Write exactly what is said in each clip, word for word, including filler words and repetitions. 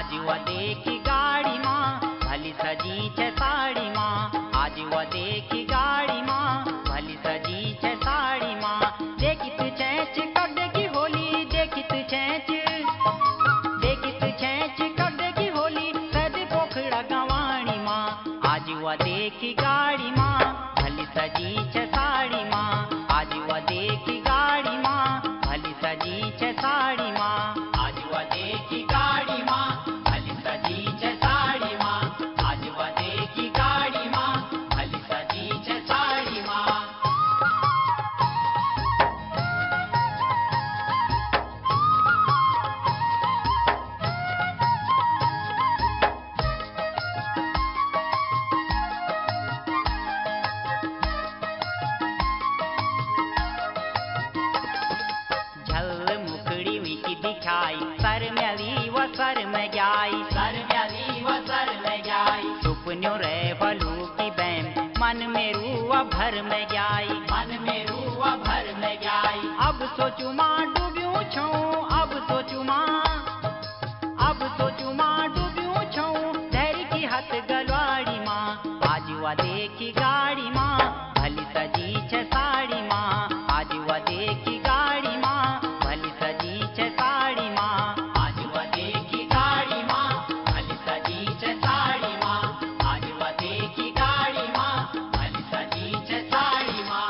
आज व देखी गाड़ी माँ भली सजी छे साड़ी माँ। आज व देखी गाड़ी माँ भली सजी छे साड़ी माँ। देखित छेच कर देखी होली, देखित छेच देखित छेच कर देखी होली, सद पोखड़ा गवाणी माँ। आज व देखी गाड़ी माँ भली सजी छे साड़ी माँ। आज व देखी गाड़ी माँ भली सजी छे साड़ी माँ। आज व देखी गाड़ी माँ भली सजी छे साड़ी माँ। आज व देखी गाड़ी माँ भली सजी छे साड़ी माँ। झल मुखड़ी विकी दिखाई, सर मेली व सर में जाई, सर मेली व सर में जाई। सुपन्यों रे भलू की बैम मन में रूआ भर में जाई, मन में रूआ भर में जाई। अब सोचू माँ डूब्यूं छूं, अब सोचू माँ अब सोचू माँ डूब्यूं छूं, धैर्य की हथ गलवाड़ी माँ। आज व देखी गाड़ी माँ भली सजी छे साड़ी माँ। आज व देखी गाड़ी माँ भली सजी छे साड़ी माँ। आज व देखी गाड़ी माँ भली सजी छे साड़ी माँ। आज व देखी गाड़ी माँ भली सजी छे साड़ी माँ।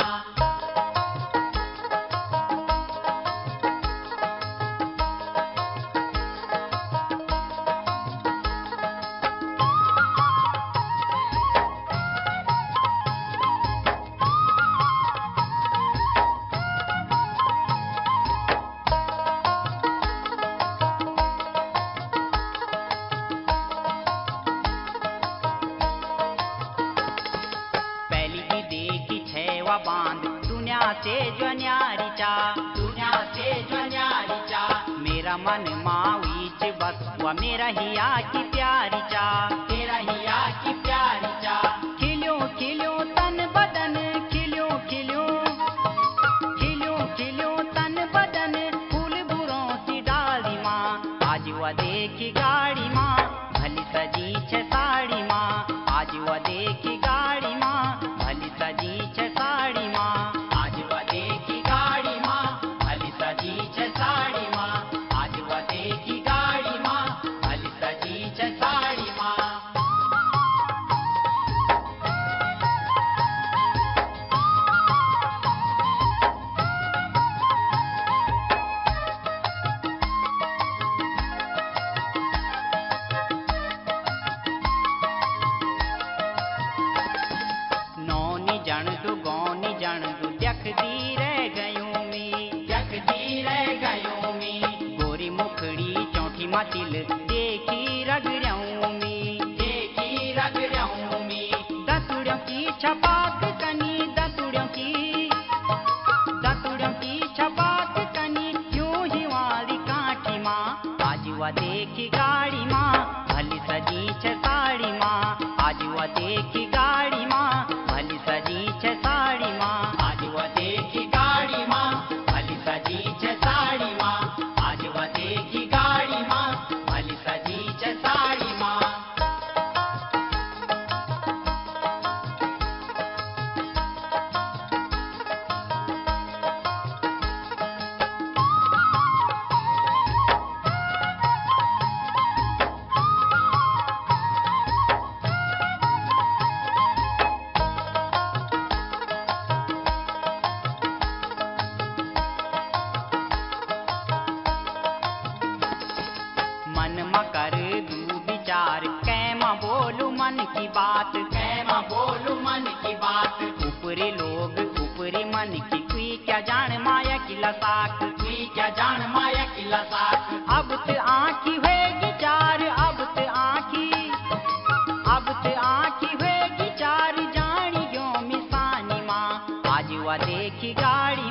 पहली की देखी छे वा बांध, दुनिया से जो न्यारी चा, दुनिया से जो न्यारी चा। मेरा मन मावीच बस व मेरा हिया की प्यारी चा, तेरा हिया की प्यारी चा। खिल्यो खिल्यो तन बदन, खिल्यो खिल्यो खिल्यो खिल्यो तन बदन, फूल बुरों सी डाली माँ। आज व देखी गाड़ी माँ भली सजी छे साड़ी माँ। आज व देखी गाड़ी माँ भली सजी छे साड़ी माँ। आज व देखी गाड़ी माँ भली सजी छे साड़ी माँ। आज व देखी गाड़ी माँ भली सजी छे साड़ी माँ। नौनी जण दु गौनी जण दु देखदी रह गयूं मी, देखदी रह गयूं मी। गोरी मुखड़ी चौठी मातिल देखी रगड़्यूं मी, देखी रगड़्यूं मी। दतुड़ों की छपाक कनी, दतुड़ों की दतुड़ों की छपाक कनी, यूं ही वाली काठी माँ। आज व देखी गाड़ी माँ भली सजी छे साड़ी माँ। आज व देखी गाड़ी माँ भली सजी छे साड़ी माँ। आज व देखी गाड़ी माँ भली सजी छे साड़ी माँ। आज व देखी गाड़ी माँ भली सजी छे साड़ी माँ। मन म कर दू विचार, कैमा बोलू मन की बात, कैमा बोलू मन की बात। ऊपरी लोग ऊपरी मन की, कोई क्या जान माया की लसाक, कोई क्या जान माया की लसाक। अब त आँखी होएगी चार, अब त आँखी अब त आँखी होएगी चार, जानी यो मिसानी माँ। आज व देखी गाड़ी